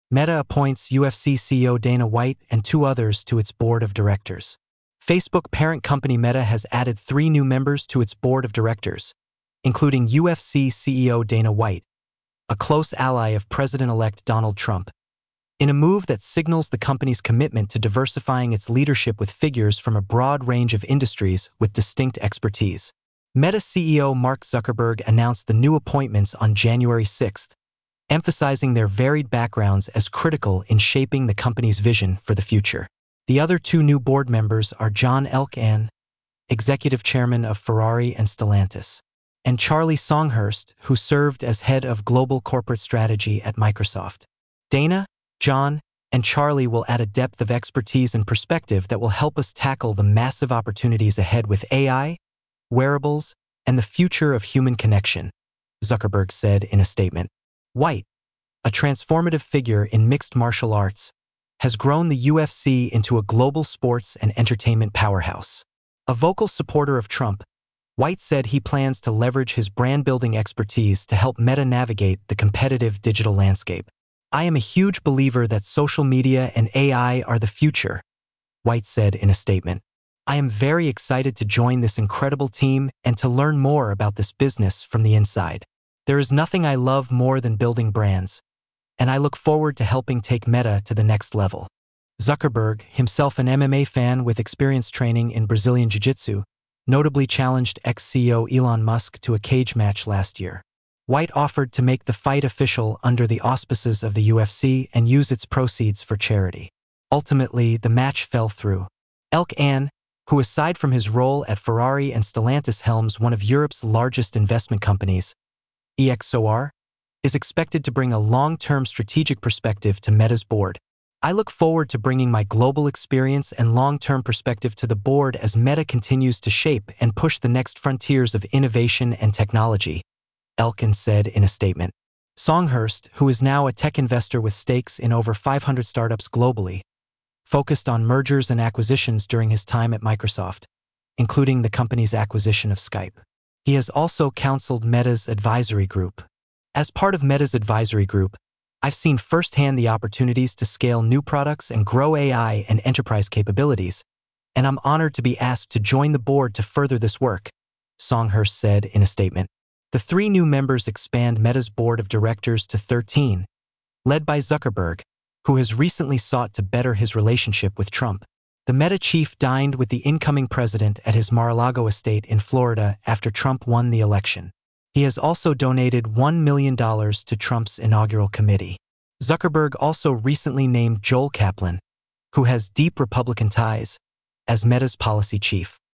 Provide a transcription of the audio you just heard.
Meta appoints UFC CEO Dana White and 2 others to its board of directors. Facebook parent company Meta has added 3 new members to its board of directors, including UFC CEO Dana White, a close ally of President-elect Donald Trump, in a move that signals the company's commitment to diversifying its leadership with figures from a broad range of industries with distinct expertise. Meta CEO Mark Zuckerberg announced the new appointments on January 6, emphasizing their varied backgrounds as critical in shaping the company's vision for the future. The other 2 new board members are John Elkann, executive chairman of Ferrari and Stellantis, and Charlie Songhurst, who served as head of global corporate strategy at Microsoft. Dana, John, and Charlie will add a depth of expertise and perspective that will help us tackle the massive opportunities ahead with AI, wearables, and the future of human connection, Zuckerberg said in a statement. White, a transformative figure in mixed martial arts, has grown the UFC into a global sports and entertainment powerhouse. A vocal supporter of Trump, White said he plans to leverage his brand-building expertise to help Meta navigate the competitive digital landscape. "I am a huge believer that social media and AI are the future," White said in a statement. "I am very excited to join this incredible team and to learn more about this business from the inside. There is nothing I love more than building brands, and I look forward to helping take Meta to the next level." Zuckerberg, himself an MMA fan with experience training in Brazilian Jiu-Jitsu, notably challenged ex-CEO Elon Musk to a cage match last year. White offered to make the fight official under the auspices of the UFC and use its proceeds for charity. Ultimately, the match fell through. Elkann, who aside from his role at Ferrari and Stellantis helms one of Europe's largest investment companies, EXOR, is expected to bring a long-term strategic perspective to Meta's board. "I look forward to bringing my global experience and long-term perspective to the board as Meta continues to shape and push the next frontiers of innovation and technology," Elkann said in a statement. Songhurst, who is now a tech investor with stakes in over 500 startups globally, focused on mergers and acquisitions during his time at Microsoft, including the company's acquisition of Skype. He has also counseled Meta's advisory group. "As part of Meta's advisory group, I've seen firsthand the opportunities to scale new products and grow AI and enterprise capabilities, and I'm honored to be asked to join the board to further this work," Songhurst said in a statement. The 3 new members expand Meta's board of directors to 13, led by Zuckerberg, who has recently sought to better his relationship with Trump. The Meta chief dined with the incoming president at his Mar-a-Lago estate in Florida after Trump won the election. He has also donated $1 million to Trump's inaugural committee. Zuckerberg also recently named Joel Kaplan, who has deep Republican ties, as Meta's policy chief.